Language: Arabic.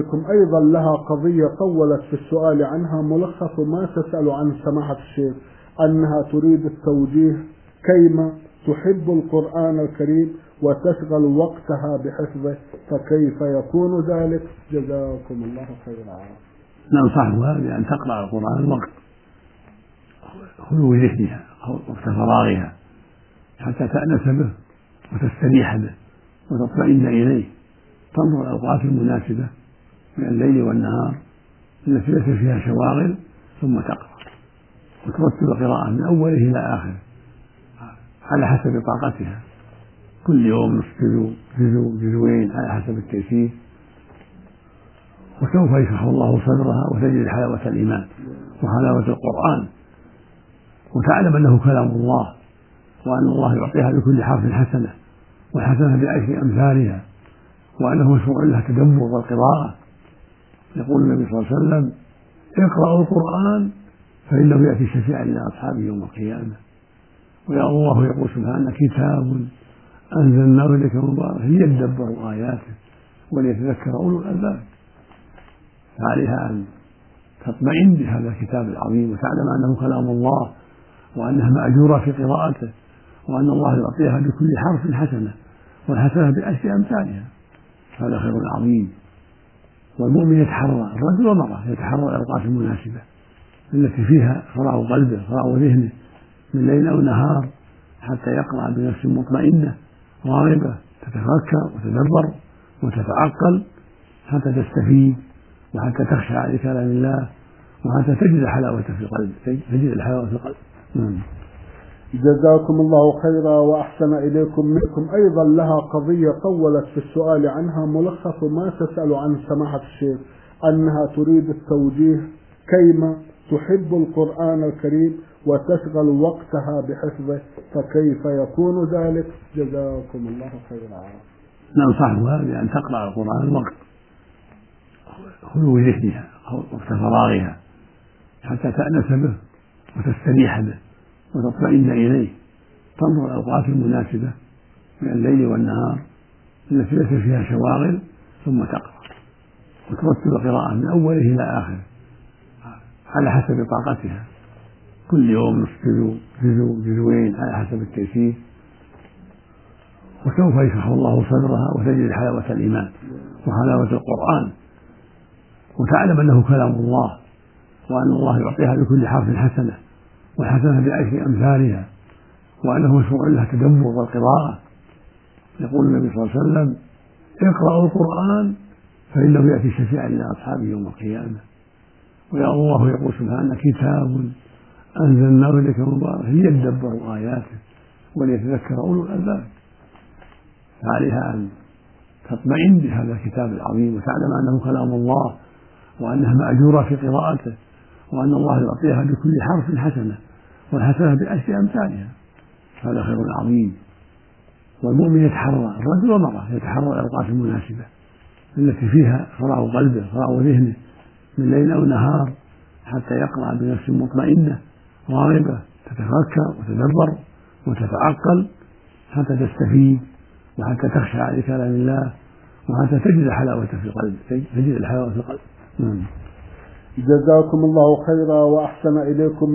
أيضا لها قضية طولت في السؤال عنها. ملخص ما تسأل عن سماحة الشيخ أنها تريد التوجيه كيما تحب القرآن الكريم وتشغل وقتها بحفظه، فكيف يكون ذلك؟ جزاكم الله خيرا. ننصحها بأن تقرأ القرآن وقت خلو ذهنها أو وقت فراغها حتى تأنس به وتستريح به وتطمئن إليه، تنظر الأوقات المناسبة من الليل والنهار التي ليس فيها شواغل، ثم تقرأ وترتب القراءة من أوله إلى آخره على حسب طاقتها، كل يوم نصف جزء جزئين على حسب التيسير، وسوف يشرح الله صدرها وتجد حلاوة الإيمان وحلاوة القرآن، وتعلم أنه كلام الله، وأن الله يعطيها بكل حرف حسنة والحسنة بعشر أمثالها، وأنه مشروع لها التدبر والقراءة. يقول النبي صلى الله عليه وسلم: اقرأوا القرآن فإنه يأتي شفيعا لأصحابه يوم القيامة. ويا الله يقول سبحانه: كتاب أنزلناه إليك مبارك ليدبروا آياته وليتذكر أولو الألباب. فعليها أن تطمئن بهذا الكتاب العظيم وتعلم أنه كلام الله، وأنها مأجورة في قراءته، وأن الله يعطيها بكل حرف حسنة والحسنة بعشر أمثالها. هذا خير عظيم. والمؤمن يتحرى، الرجل والمرأة يتحرى الأوقات المناسبة التي فيها فراغ قلبه فراغ ذهنه من ليل أو نهار، حتى يقرأ بنفس مطمئنة راغبة تتفكر وتدبر وتتعقل حتى تستفيد وحتى تخشع لكلام الله وحتى تجد حلاوة في القلب، تجد الحلاوة في القلب. جزاكم الله خيرا وأحسن إليكم. منكم أيضا لها قضية طولت في السؤال عنها. ملخص ما تسأل عن سماحة الشيخ أنها تريد التوجيه كيما تحب القرآن الكريم وتشغل وقتها بحفظه، فكيف يكون ذلك؟ جزاكم الله خيرا. ننصحها بأن تقرأ القرآن وقت خلو ذهنها أو وقت فراغها حتى تأنس به وتستريح به وتطمئن إليه، تنظر الأوقات المناسبة من الليل والنهار التي ليس فيها شواغل، ثم تقرأ وترتب القراءة من أوله إلى آخره على حسب طاقتها، كل يوم نصف جزء جزئين على حسب التيسير، وسوف يشرح الله صدرها وتجد حلاوة الإيمان وحلاوة القرآن، وتعلم أنه كلام الله، وأن الله يعطيها بكل حرف حسنة والحسنة بعشر أمثالها، وأنه مشروع لها التدبر والقراءة. يقول النبي صلى الله عليه وسلم: اقرأوا القرآن فإنه يأتي شفيعا لأصحابه يوم القيامة. ويا الله يقول سبحانه: كتاب أنزلناه إليك مبارك ليدبروا آياته وليتذكر أولو الألباب. فعليها أن تطمئن بهذا الكتاب العظيم وتعلم أنه كلام الله، وأنها مأجورة في قراءته، وأن الله يعطيها بكل حرف حسنة والحسنة بعشر أمثالها. هذا خير عظيم. والمؤمن يتحرى، الرجل والمرأة يتحرى الأوقات المناسبة التي فيها فراغ قلبه فراغ ذهنه من ليل أو نهار حتى يقرأ بنفس مطمئنة راغبة تتفكر وتدبر وتتعقل حتى تستفيد وحتى تخشع لكلام الله وحتى تجد حلاوة في القلب، تجد الحلاوة في القلب. جزاكم الله خيرا وأحسن إليكم.